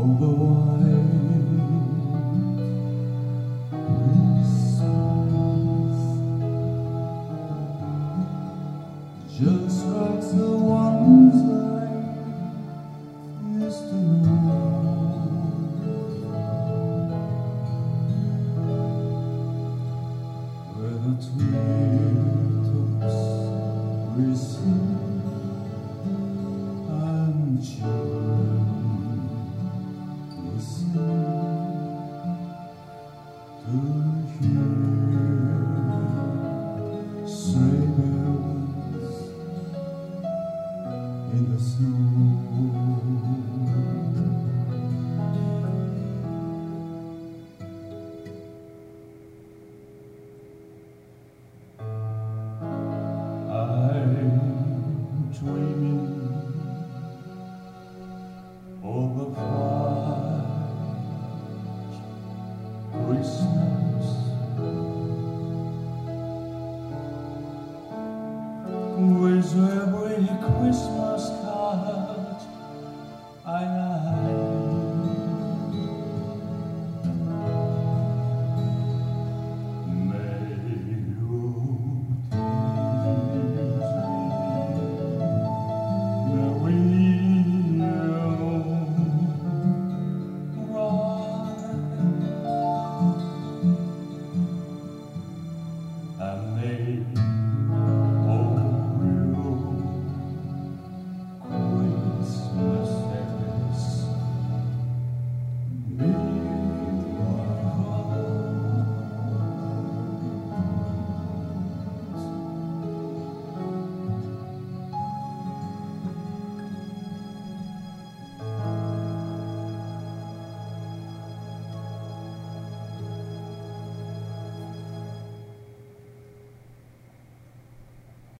of the white Christmas, just like the ones I used to know, where the treetops recede and children listen to hear sleigh bells in the snow. I'm dreaming of a